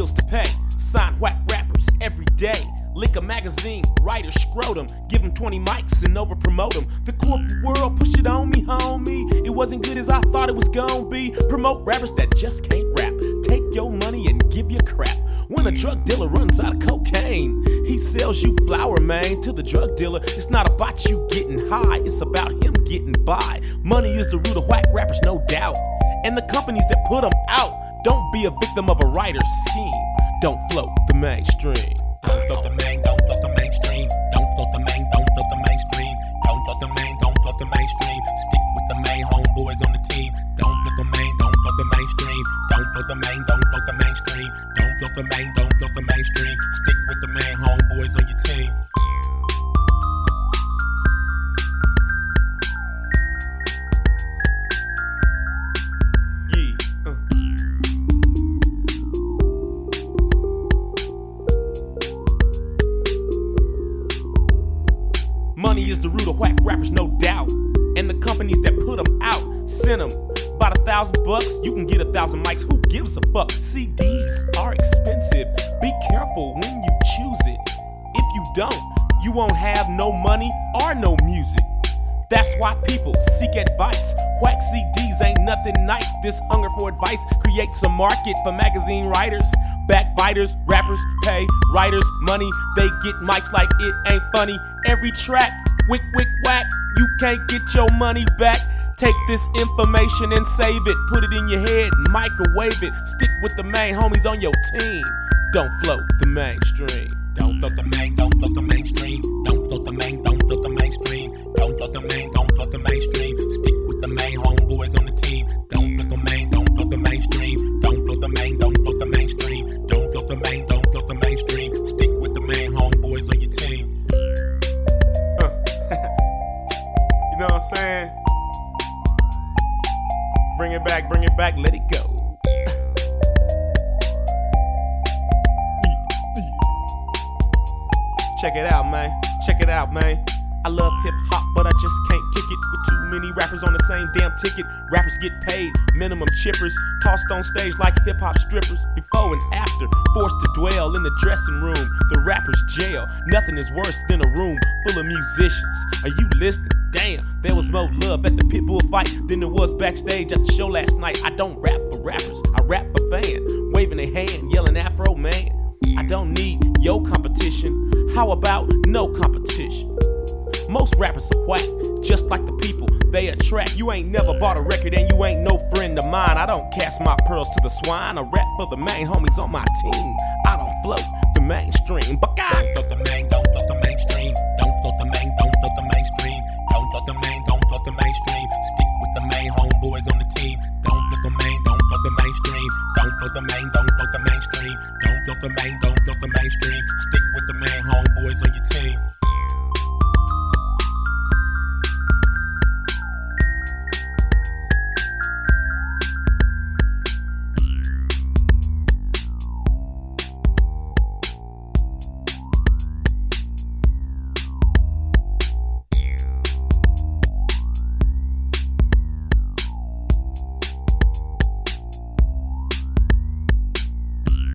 bills to pay. Sign whack rappers every day. Lick a magazine, write a scrotum. Give them 20 mics and over promote them. The corporate world push it on me, homie. It wasn't good as I thought it was gonna be. Promote rappers that just can't rap. Take your money and give you crap. When a drug dealer runs out of cocaine, he sells you flour, man. To the drug dealer, it's not about you getting high, it's about him getting by. Money is the root of whack rappers, no doubt. And the companies that put them out. Don't be a victim of a writer's scheme. Don't float the mainstream. Don't float the don't float the mainstream. Don't float the don't float the mainstream. Don't float the don't float the mainstream. Stick with the main homeboys on the team. Don't float the don't float the mainstream. Don't float the don't float the mainstream. Don't float the don't float the mainstream. Stick with the main homeboys on your team. Money is the root of whack rappers, no doubt. And the companies that put them out, send them. About $1,000, you can get 1,000 mics, who gives a fuck? CDs are expensive, be careful when you choose it. If you don't, you won't have no money or no music. That's why people seek advice. Whack CDs ain't nothing nice. This hunger for advice creates a market for magazine writers. Backbiters, rappers pay writers money. They get mics like it ain't funny. Every track, wick, wick, whack. You can't get your money back. Take this information and save it. Put it in your head, microwave it. Stick with the main homies on your team. Don't float the mainstream. Don't float the don't float the mainstream. Don't float the don't float the mainstream. Don't float the don't float the mainstream. Stick with the main homeboys on the team. Don't float the don't float the mainstream. Don't float the don't float the mainstream. Don't float the don't float the mainstream. Stick with the main homeboys on your team. You know what I'm saying? Bring it back, let it go. Check it out, man. Check it out, man. I love hip-hop, but I just can't kick it with too many rappers on the same damn ticket. Rappers get paid, minimum chippers, tossed on stage like hip-hop strippers. Before and after, forced to dwell in the dressing room, the rapper's jail. Nothing is worse than a room full of musicians. Are you listening? Damn, there was more love at the Pitbull fight than there was backstage at the show last night. I don't rap for rappers, I rap for fans, waving a hand, yelling Afro man. I don't need your competition. How about no competition? Most rappers are whack, just like the people they attract. You ain't never bought a record and you ain't no friend of mine. I don't cast my pearls to the swine. I rap for the main homies on my team. I don't float the mainstream. But God, don't float the don't float the mainstream. Don't float the don't float the mainstream. Don't float the don't float the mainstream. Stick with the main homeboys on the team. Don't float the don't float the mainstream. Don't float the don't float the mainstream. Don't float the don't float the mainstream. Stick with the main homeboys on your